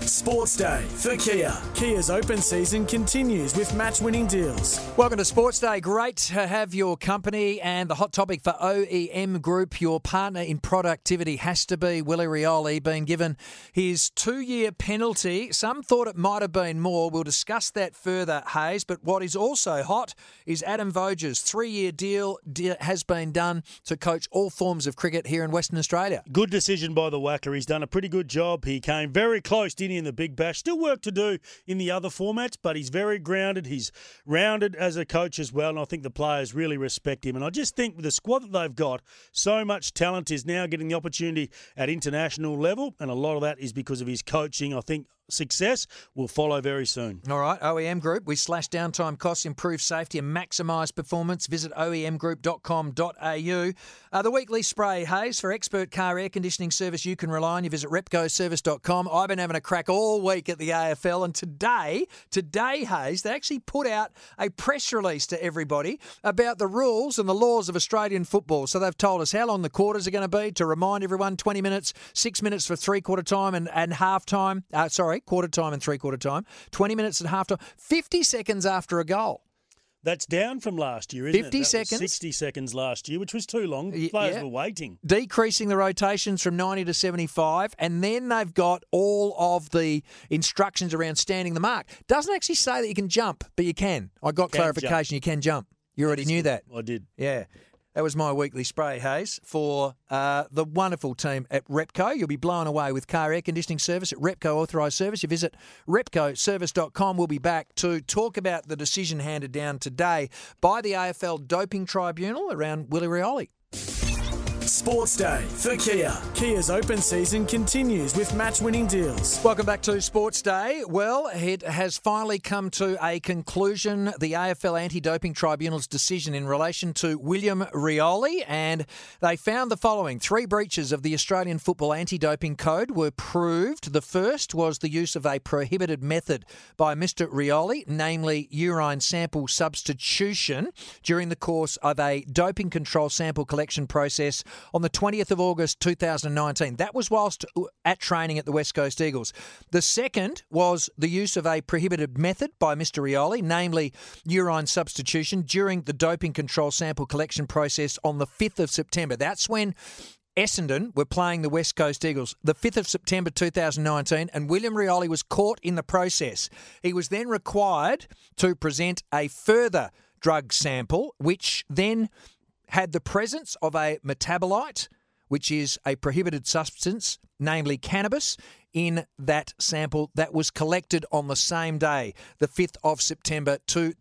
Sports Day for Kia. Kia's open season continues with match-winning deals. Welcome to Sports Day. Great to have your company, and the hot topic for OEM Group, your partner in productivity, has to be Willie Rioli, being given his 2-year penalty. Some thought it might have been more. We'll discuss that further, Hayes. But what is also hot is Adam Voges' 3-year deal has been done to coach all forms of cricket here in Western Australia. Good decision by the Wacker. He's done a pretty good job. He came very close, didn't he, in the Big Bash. Still work to do in the other formats, but he's very grounded. He's rounded as a coach as well, and I think the players really respect him. And I just think with the squad that they've got, so much talent is now getting the opportunity at international level, and a lot of that is because of his coaching. I think success will follow very soon. All right, OEM Group. We slash downtime costs, improve safety and maximise performance. Visit oemgroup.com.au. The weekly spray, Hayes, for expert car air conditioning service you can rely on. You visit repcoservice.com. I've been having a crack all week at the AFL, and today, Hayes, they actually put out a press release to everybody about the rules and the laws of Australian football. So they've told us how long the quarters are going to be, to remind everyone, 20 minutes, 6 minutes for three-quarter time and half-time. Quarter time and three-quarter time, 20 minutes at half-time, 50 seconds after a goal. That's down from last year, isn't it? 50 seconds. 60 seconds last year, which was too long. Players were waiting. Decreasing the rotations from 90 to 75, and then they've got all of the instructions around standing the mark. Doesn't actually say that you can jump, but you can. I got clarification. You can jump. You already knew that. I did. Yeah. That was my weekly spray, Hayes, for the wonderful team at Repco. You'll be blown away with car air conditioning service at Repco Authorised Service. You visit repcoservice.com. We'll be back to talk about the decision handed down today by the AFL Doping Tribunal around Willie Rioli. Sports Day for Kia. Kia's open season continues with match-winning deals. Welcome back to Sports Day. Well, it has finally come to a conclusion, the AFL Anti-Doping Tribunal's decision in relation to William Rioli, and they found the following. 3 breaches of the Australian Football Anti-Doping Code were proved. The first was the use of a prohibited method by Mr. Rioli, namely urine sample substitution, during the course of a doping control sample collection process on the 20th of August 2019. That was whilst at training at the West Coast Eagles. The second was the use of a prohibited method by Mr. Rioli, namely urine substitution, during the doping control sample collection process on the 5th of September. That's when Essendon were playing the West Coast Eagles, the 5th of September 2019, and William Rioli was caught in the process. He was then required to present a further drug sample, which then had the presence of a metabolite, which is a prohibited substance, namely cannabis, in that sample that was collected on the same day, the 5th of September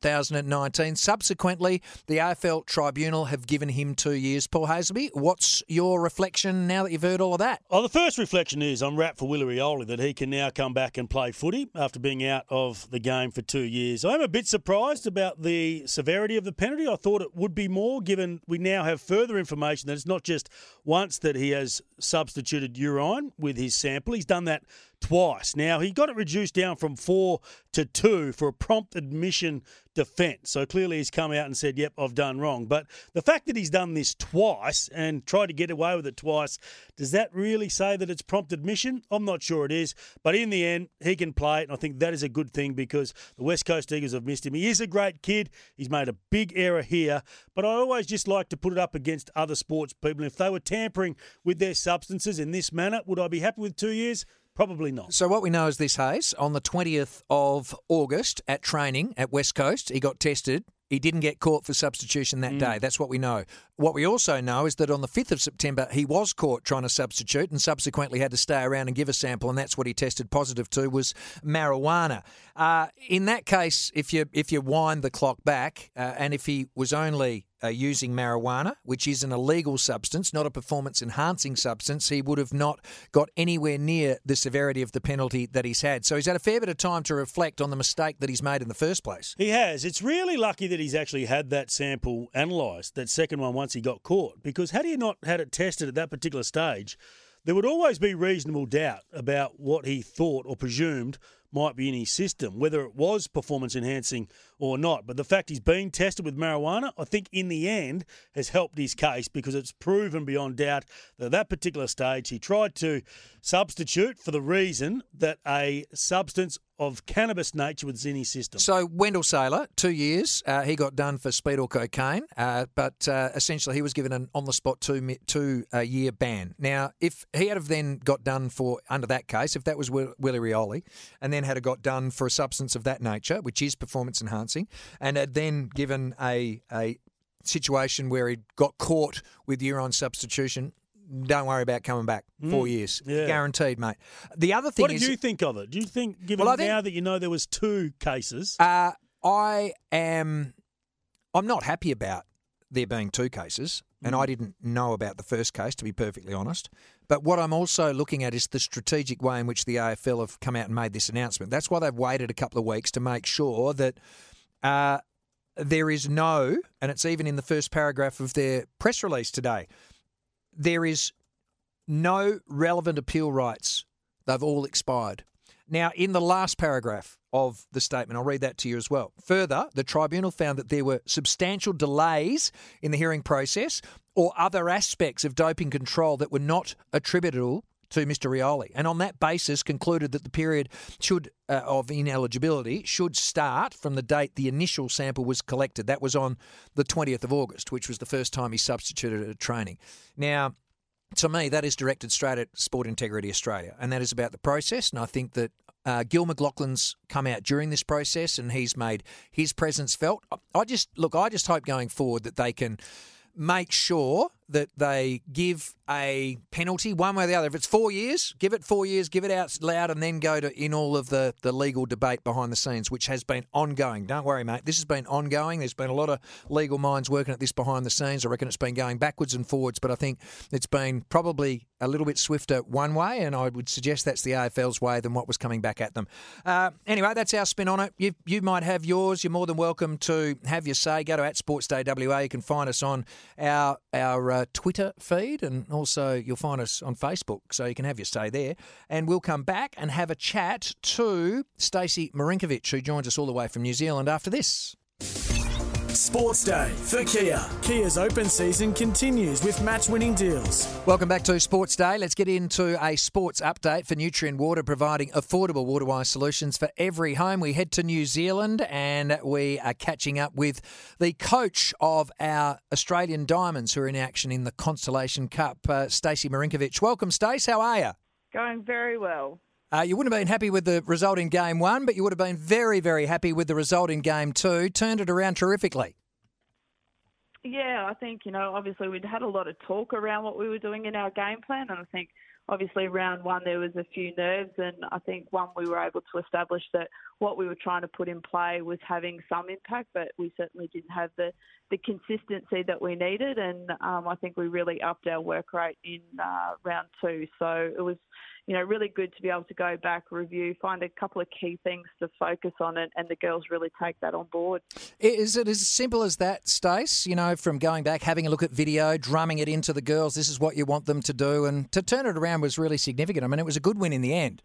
2019. Subsequently, the AFL Tribunal have given him 2 years. Paul Hasleby, what's your reflection now that you've heard all of that? Oh, the first reflection is I'm wrapped for Willie Rioli that he can now come back and play footy after being out of the game for 2 years. I'm a bit surprised about the severity of the penalty. I thought it would be more, given we now have further information that it's not just once that he has substituted urine with his sample. He's done that twice. Now, he got it reduced down from 4 to 2 for a prompt admission defence. So clearly he's come out and said, yep, I've done wrong. But the fact that he's done this twice and tried to get away with it twice, does that really say that it's prompt admission? I'm not sure it is. But in the end, he can play it, and I think that is a good thing because the West Coast Eagles have missed him. He is a great kid. He's made a big error here. But I always just like to put it up against other sports people. If they were tampering with their substances in this manner, would I be happy with 2 years? Probably not. So what we know is this, Hayes. On the 20th of August at training at West Coast, he got tested. He didn't get caught for substitution that day. That's what we know. What we also know is that on the 5th of September, he was caught trying to substitute and subsequently had to stay around and give a sample, and that's what he tested positive to, was marijuana. In that case, if you wind the clock back, and if he was only using marijuana, which is an illegal substance, not a performance-enhancing substance, he would have not got anywhere near the severity of the penalty that he's had. So he's had a fair bit of time to reflect on the mistake that he's made in the first place. He has. It's really lucky that he's actually had that sample analysed, that second one, once he got caught, because had he not had it tested at that particular stage, there would always be reasonable doubt about what he thought or presumed might be in his system, whether it was performance enhancing or not. But the fact he's been tested with marijuana, I think in the end has helped his case, because it's proven beyond doubt that at that particular stage he tried to substitute for the reason that a substance of cannabis nature was in his system. So Wendell Saylor, 2 years, he got done for speed or cocaine, but essentially he was given an on-the-spot two-year ban. Now, if he had have then got done for, under that case, if that was Willie Rioli, and then had got done for a substance of that nature, which is performance enhancing, and had then given a situation where he got caught with urine substitution, don't worry about coming back. 4 years. Yeah. Guaranteed, mate. The other thing is... What did you think of it? Do you think, given now that you know there was 2 cases... I'm not happy about there being 2 cases, and I didn't know about the first case, to be perfectly honest. But what I'm also looking at is the strategic way in which the AFL have come out and made this announcement. That's why they've waited a couple of weeks to make sure that there is no, and it's even in the first paragraph of their press release today, there is no relevant appeal rights. They've all expired. Now, in the last paragraph of the statement, I'll read that to you as well. Further, the tribunal found that there were substantial delays in the hearing process or other aspects of doping control that were not attributable to Mr. Rioli, and on that basis concluded that the period of ineligibility should start from the date the initial sample was collected. That was on the 20th of August, which was the first time he substituted at training. Now, to me, that is directed straight at Sport Integrity Australia, and that is about the process, and I think that Gil McLaughlin's come out during this process and he's made his presence felt. I just hope going forward that they can make sure that they give a penalty one way or the other. If it's 4 years, give it 4 years, give it out loud, and then go to in all of the legal debate behind the scenes, which has been ongoing. Don't worry, mate. This has been ongoing. There's been a lot of legal minds working at this behind the scenes. I reckon it's been going backwards and forwards, but I think it's been probably a little bit swifter one way, and I would suggest that's the AFL's way than what was coming back at them. Anyway, that's our spin on it. You might have yours. You're more than welcome to have your say. Go to @SportsDayWA. You can find us on our Twitter feed, and also you'll find us on Facebook, so you can have your say there. And we'll come back and have a chat to Stacey Marinkovic, who joins us all the way from New Zealand after this. Sports Day for Kia. Kia's open season continues with match-winning deals. Welcome back to Sports Day. Let's get into a sports update for Nutrien Water, providing affordable water-wise solutions for every home. We head to New Zealand and we are catching up with the coach of our Australian Diamonds, who are in action in the Constellation Cup, Stacey Marinkovic. Welcome, Stace. How are you? Going very well. You wouldn't have been happy with the result in Game 1, but you would have been very, very happy with the result in Game 2. Turned it around terrifically. Yeah, I think, obviously we'd had a lot of talk around what we were doing in our game plan, and I think obviously round 1 there was a few nerves, and I think we were able to establish that what we were trying to put in play was having some impact, but we certainly didn't have the consistency that we needed, and I think we really upped our work rate in round 2. So it was really good to be able to go back, review, find a couple of key things to focus on, and the girls really take that on board. Is it as simple as that, Stace? From going back, having a look at video, drumming it into the girls, this is what you want them to do, and to turn it around was really significant. I mean, it was a good win in the end.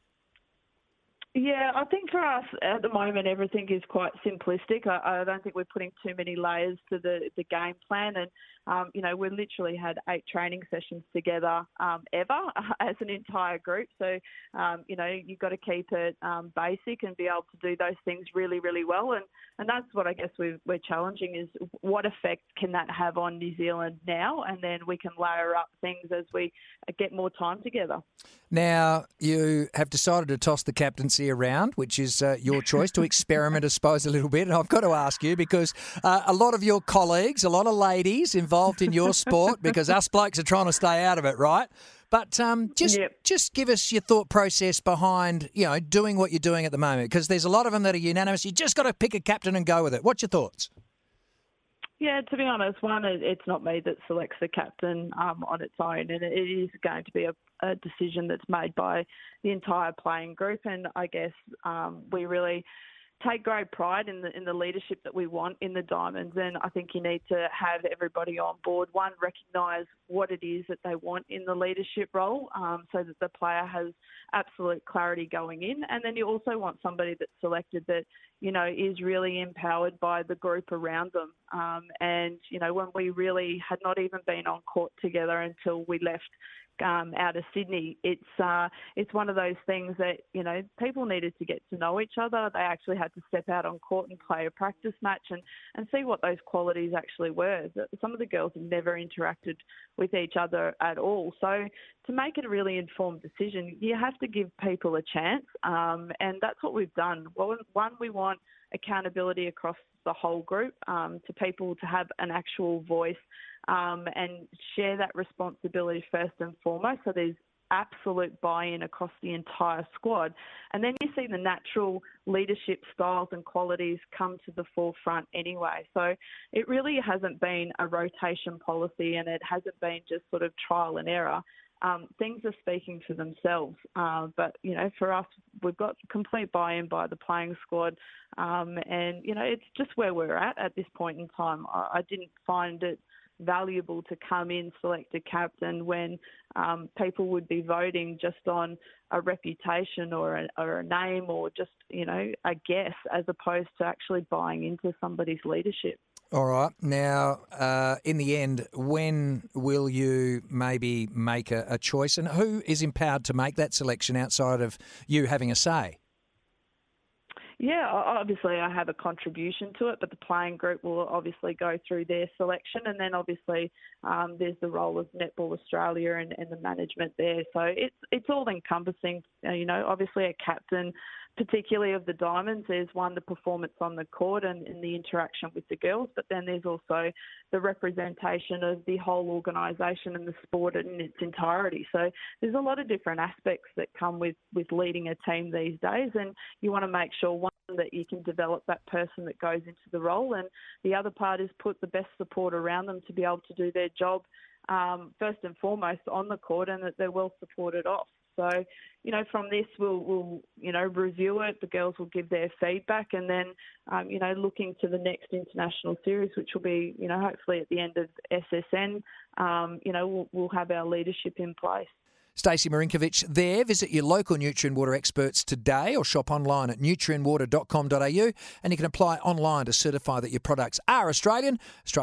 Yeah, I think for us at the moment everything is quite simplistic. I don't think we're putting too many layers to the game plan, and we literally had 8 training sessions together ever as an entire group. So you've got to keep it basic and be able to do those things really, really well. And that's what I guess we're challenging, is what effect can that have on New Zealand now, and then we can layer up things as we get more time together. Now, you have decided to toss the captaincy around, which is your choice, to experiment, I suppose, a little bit. And I've got to ask you, because a lot of your colleagues, a lot of ladies involved in your sport, because us blokes are trying to stay out of it, right? But just give us your thought process behind, doing what you're doing at the moment, because there's a lot of them that are unanimous. You just got to pick a captain and go with it. What's your thoughts? Yeah, to be honest, one, it's not me that selects the captain on its own, and it is going to be a decision that's made by the entire playing group. And I guess we really take great pride in the leadership that we want in the Diamonds, and I think you need to have everybody on board. One, recognise what it is that they want in the leadership role, so that the player has absolute clarity going in, and then you also want somebody that's selected that is really empowered by the group around them. And when we really had not even been on court together until we left out of Sydney, it's one of those things that people needed to get to know each other. They actually had to step out on court and play a practice match and see what those qualities actually were. Some of the girls have never interacted with each other at all. So to make it a really informed decision, you have to give people a chance, and that's what we've done. Well, one, we want accountability across the whole group, to people to have an actual voice and share that responsibility first and foremost. So there's absolute buy-in across the entire squad. And then you see the natural leadership styles and qualities come to the forefront anyway. So it really hasn't been a rotation policy, and it hasn't been just sort of trial and error. Things are speaking for themselves. But, for us, we've got complete buy-in by the playing squad. And, it's just where we're at this point in time. I didn't find it valuable to come in, select a captain when people would be voting just on a reputation or a name or just, a guess, as opposed to actually buying into somebody's leadership. All right. Now, in the end, when will you maybe make a choice, and who is empowered to make that selection outside of you having a say? Yeah, obviously I have a contribution to it, but the playing group will obviously go through their selection, and then obviously there's the role of Netball Australia and the management there. So it's all encompassing. Obviously a captain, particularly of the Diamonds, there's one, the performance on the court and the interaction with the girls, but then there's also the representation of the whole organisation and the sport in its entirety. So there's a lot of different aspects that come with leading a team these days, and you want to make sure, one, that you can develop that person that goes into the role, and the other part is put the best support around them to be able to do their job first and foremost on the court, and that they're well supported off. So, from this, we'll review it. The girls will give their feedback, and then, looking to the next international series, which will be, hopefully at the end of SSN, we'll have our leadership in place. Stacey Marinkovich there. Visit your local Nutrien Water experts today or shop online at nutrienwater.com.au, and you can apply online to certify that your products are Australian,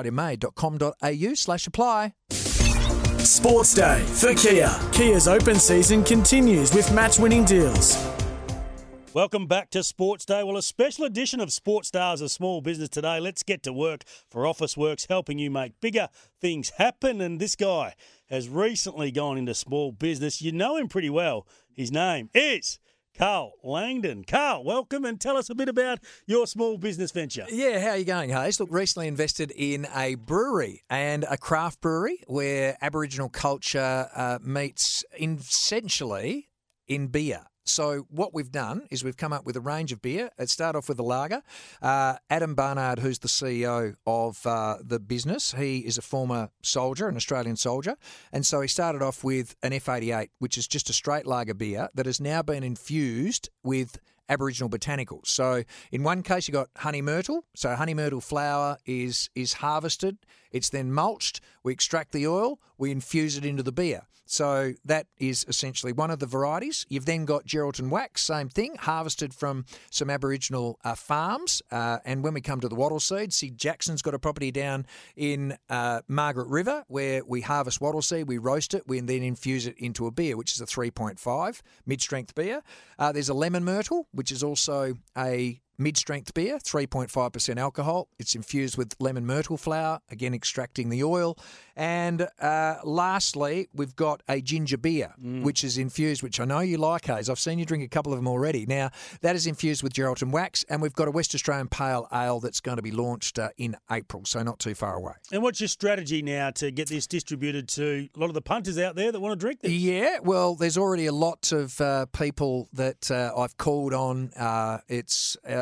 australianmade.com.au/apply. Sports Day for Kia. Kia's open season continues with match-winning deals. Welcome back to Sports Day. Well, a special edition of Sports Stars of Small Business today. Let's get to work for Officeworks, helping you make bigger things happen. And this guy has recently gone into small business. You know him pretty well. His name is Carl Langdon. Carl, welcome, and tell us a bit about your small business venture. Yeah, how are you going, Hayes? Look, recently invested in a brewery and a craft brewery where Aboriginal culture meets essentially in beer. So what we've done is we've come up with a range of beer. It started off with a lager. Adam Barnard, who's the CEO of the business, he is a former soldier, an Australian soldier, and so he started off with an F88, which is just a straight lager beer that has now been infused with Aboriginal botanicals. So in one case you got honey myrtle. So honey myrtle flower is harvested. It's then mulched. We extract the oil. We infuse it into the beer. So that is essentially one of the varieties. You've then got Geraldton Wax, same thing, harvested from some Aboriginal farms. And when we come to the wattle seed, Sid Jackson's got a property down in Margaret River where we harvest wattle seed, we roast it, we then infuse it into a beer, which is a 3.5 mid-strength beer. There's a lemon myrtle, which is also a mid-strength beer, 3.5% alcohol. It's infused with lemon myrtle flower, again extracting the oil. And lastly, we've got a ginger beer, which is infused, which I know you like, Hayes. I've seen you drink a couple of them already. Now, that is infused with Geraldton Wax, and we've got a West Australian Pale Ale that's going to be launched in April, so not too far away. And what's your strategy now to get this distributed to a lot of the punters out there that want to drink this? Yeah, well, there's already a lot of people that I've called on. It's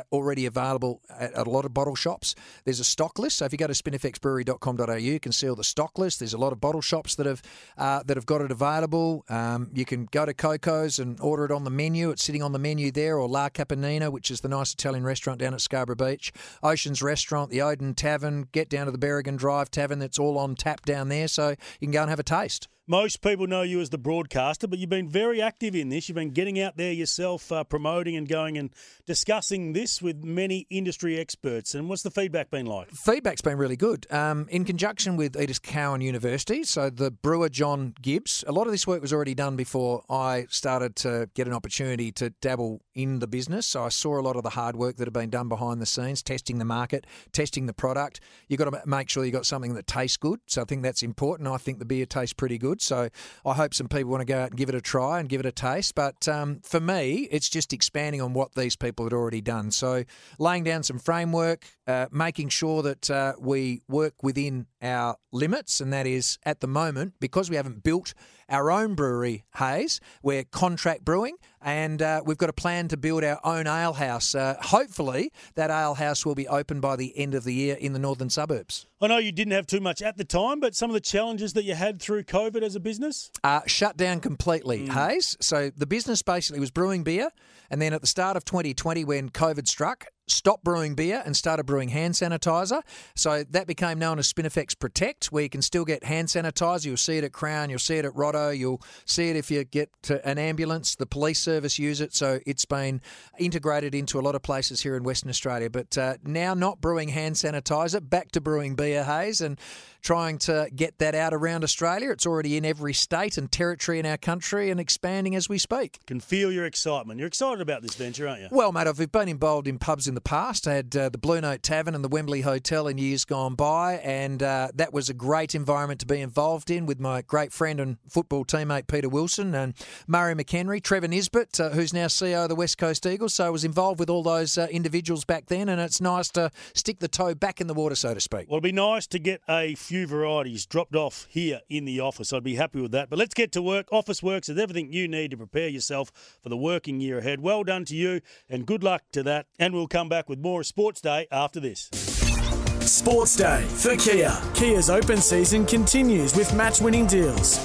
already available at a lot of bottle shops. There's a stock list, so if you go to spinifexbrewery.com.au, you can see all the stock list. There's a lot of bottle shops that have got it available. You can go to Coco's and order it on the menu. It's sitting on the menu there, or La Caponina, which is the nice Italian restaurant down at Scarborough Beach. Ocean's Restaurant, the Odin Tavern. Get down to the Berrigan Drive Tavern. That's all on tap down there, so you can go and have a taste. Most people know you as the broadcaster, but you've been very active in this. You've been getting out there yourself, promoting and going and discussing this with many industry experts. And what's the feedback been like? Feedback's been really good. In conjunction with Edith Cowan University, so the brewer John Gibbs, a lot of this work was already done before I started to get an opportunity to dabble in the business. So I saw a lot of the hard work that had been done behind the scenes, testing the market, testing the product. You've got to make sure you've got something that tastes good. So I think that's important. I think the beer tastes pretty good. So I hope some people want to go out and give it a try and give it a taste. But for me, it's just expanding on what these people had already done. So laying down some framework, making sure that we work within our limits, and that is at the moment, because we haven't built our own brewery, Hayes, we're contract brewing, and we've got a plan to build our own ale house. Hopefully, that ale house will be open by the end of the year in the northern suburbs. I know you didn't have too much at the time, but some of the challenges that you had through COVID as a business? Shut down completely, Hayes. So the business basically was brewing beer, and then at the start of 2020, when COVID struck, stopped brewing beer and started brewing hand sanitizer. So that became known as Spinifex Protect, where you can still get hand sanitizer. You'll see it at Crown, you'll see it at Rotto, you'll see it if you get to an ambulance. The police service use it, so it's been integrated into a lot of places here in Western Australia. But now not brewing hand sanitizer, back to brewing beer, Hayes, and trying to get that out around Australia. It's already in every state and territory in our country and expanding as we speak. Can feel your excitement. You're excited about this venture, aren't you? Well, mate, I've been involved in pubs in the past. I had the Blue Note Tavern and the Wembley Hotel in years gone by, and that was a great environment to be involved in with my great friend and football teammate Peter Wilson and Murray McHenry, Trevor Nisbet, who's now CEO of the West Coast Eagles. So I was involved with all those individuals back then, and it's nice to stick the toe back in the water, so to speak. Well, it'd be nice to get a few varieties dropped off here in the office. I'd be happy with that. But let's get to work. Office Works is everything you need to prepare yourself for the working year ahead. Well done to you, and good luck to that. And we'll come back with more Sports Day after this. Sports Day for Kia. Kia's open season continues with match-winning deals.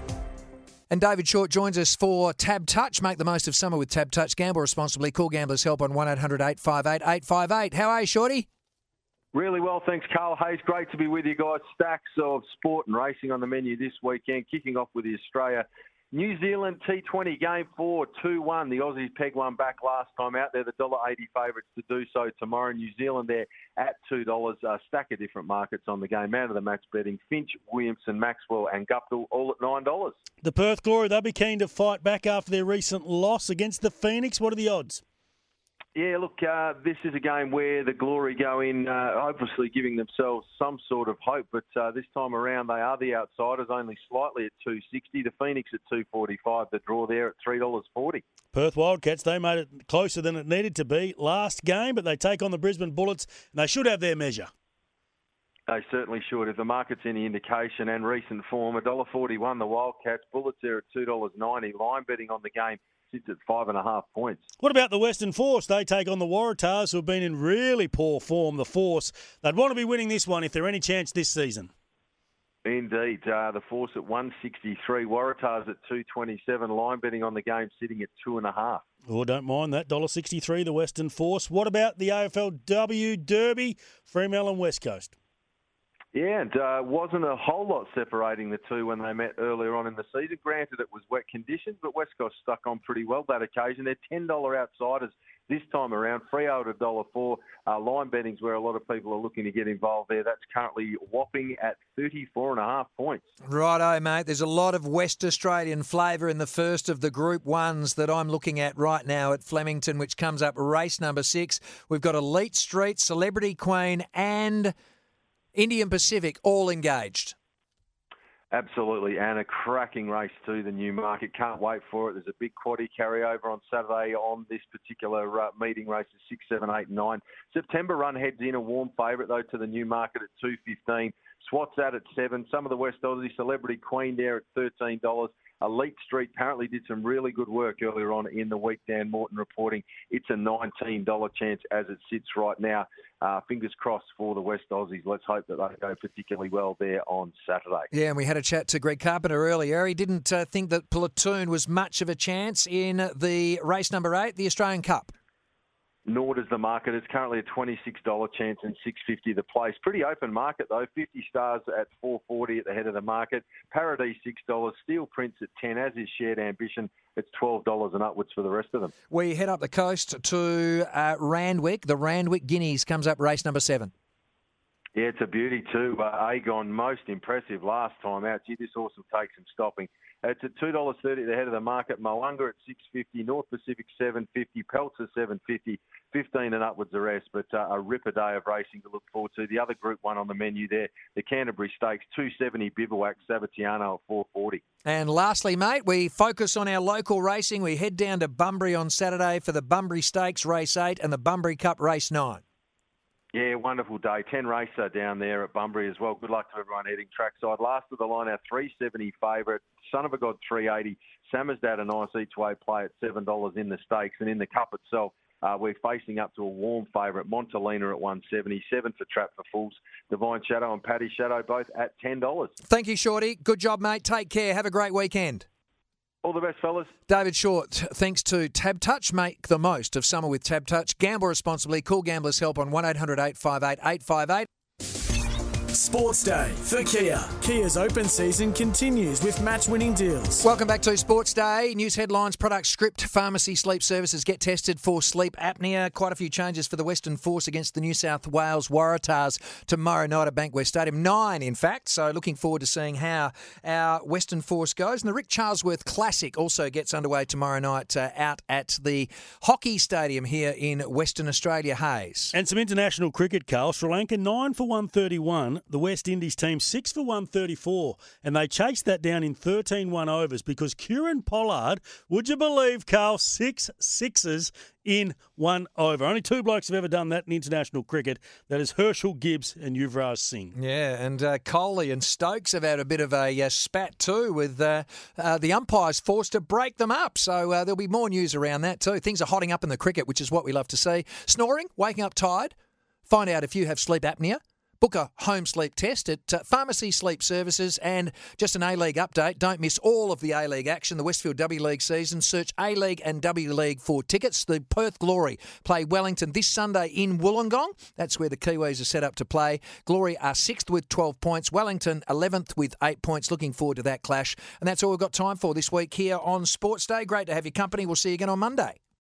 And David Short joins us for Tab Touch. Make the most of summer with Tab Touch. Gamble responsibly. Call Gamblers Help on 1-800-858-858. How are you, Shorty? Really well, thanks, Carl Hayes. Great to be with you guys. Stacks of sport and racing on the menu this weekend, kicking off with the Australia-New Zealand T20 Game 4, 2-1. The Aussies pegged one back last time out. They're the $1.80 favourites to do so tomorrow. New Zealand there at $2. A stack of different markets on the game. Man of the match betting, Finch, Williamson, Maxwell and Guptill all at $9. The Perth Glory, they'll be keen to fight back after their recent loss against the Phoenix. What are the odds? Yeah, look, this is a game where the Glory go in, obviously giving themselves some sort of hope, but this time around they are the outsiders, only slightly at $2.60. The Phoenix at $2.45. The draw there at $3.40. Perth Wildcats, they made it closer than it needed to be last game, but they take on the Brisbane Bullets, and they should have their measure. They certainly should. If the market's any indication and recent form, $1.41 the Wildcats. Bullets there at $2.90. Line betting on the game sits at 5.5 points. What about the Western Force? They take on the Waratahs, who have been in really poor form. The Force, they'd want to be winning this one if they're any chance this season. Indeed. The Force at 163. Waratahs at 227. Line betting on the game sitting at 2.5. Oh, don't mind that. $1.63 the Western Force. What about the AFLW Derby? Fremantle and West Coast. Yeah, and wasn't a whole lot separating the two when they met earlier on in the season. Granted, it was wet conditions, but West Coast stuck on pretty well that occasion. They're $10 outsiders this time around. Freo at $1.04. Line betting's where a lot of people are looking to get involved there. That's currently whopping at 34.5 points. Righto, mate. There's a lot of West Australian flavour in the first of the Group 1s that I'm looking at right now at Flemington, which comes up race number 6. We've got Elite Street, Celebrity Queen and Indian Pacific all engaged. Absolutely, and a cracking race too, the Newmarket. Can't wait for it. There's a big quaddie carryover on Saturday on this particular meeting, races 6, 7, 8, 9. September run heads in a warm favourite, though, to the Newmarket at $2.15. Swats out at $7. Some of the West Aussie Celebrity Queen there at $13. Elite Street apparently did some really good work earlier on in the week. Dan Morton reporting it's a $19 chance as it sits right now. Fingers crossed for the West Aussies. Let's hope that they go particularly well there on Saturday. Yeah, and we had a chat to Greg Carpenter earlier. He didn't think that Platoon was much of a chance in the race number 8, the Australian Cup. Nor does the market. It's currently a $26 chance and $6.50 the place. Pretty open market though. 50 stars at $4.40 at the head of the market. Paradise $6. Steel Prince at $10. As is Shared Ambition. It's $12 and upwards for the rest of them. We head up the coast to Randwick. The Randwick Guineas comes up race number 7. Yeah, it's a beauty too. Aegon, most impressive last time out. Gee, this horse will take some stopping. It's at $2.30 at the head of the market. Moanga at $6.50, North Pacific $7.50, Peltzer $7.50, 15 and upwards the rest. But a ripper day of racing to look forward to. The other Group 1 on the menu there, the Canterbury Stakes, $2.70 Bivouac, Sabatiano at $4.40. And lastly, mate, we focus on our local racing. We head down to Bunbury on Saturday for the Bunbury Stakes Race 8 and the Bunbury Cup Race 9. Yeah, wonderful day. 10 racer down there at Bunbury as well. Good luck to everyone heading trackside. Last of the line, our $3.70 favourite. Son of a God, $3.80. Samazdad, a nice each-way play at $7 in the stakes. And in the Cup itself, we're facing up to a warm favourite. Montalina at $1.70. 7 for Trap for Fools. Divine Shadow and Paddy Shadow both at $10. Thank you, Shorty. Good job, mate. Take care. Have a great weekend. All the best, fellas. David Short, thanks to Tab Touch. Make the most of summer with Tab Touch. Gamble responsibly. Call Gamblers Help on 1800 858 858. Sports Day for Kia. Kia's open season continues with match-winning deals. Welcome back to Sports Day. News headlines, product script, pharmacy sleep services get tested for sleep apnea. Quite a few changes for the Western Force against the New South Wales Waratahs tomorrow night at Bankwest Stadium. 9, in fact. So looking forward to seeing how our Western Force goes. And the Rick Charlesworth Classic also gets underway tomorrow night out at the Hockey Stadium here in Western Australia. Hayes. And some international cricket, Carl. Sri Lanka 9 for 131. The West Indies team 6 for 134, and they chased that down in 13 one-overs because Kieran Pollard, would you believe, Carl, 6 sixes in 1 over. Only 2 blokes have ever done that in international cricket. That is Herschel Gibbs and Yuvraj Singh. Yeah, and Coley and Stokes have had a bit of a spat too with the umpires forced to break them up. So there'll be more news around that too. Things are hotting up in the cricket, which is what we love to see. Snoring, waking up tired. Find out if you have sleep apnea. Book a home sleep test at Pharmacy Sleep Services. And just an A-League update. Don't miss all of the A-League action, the Westfield W League season. Search A-League and W League for tickets. The Perth Glory play Wellington this Sunday in Wollongong. That's where the Kiwis are set up to play. Glory are 6th with 12 points. Wellington 11th with 8 points. Looking forward to that clash. And that's all we've got time for this week here on Sports Day. Great to have your company. We'll see you again on Monday.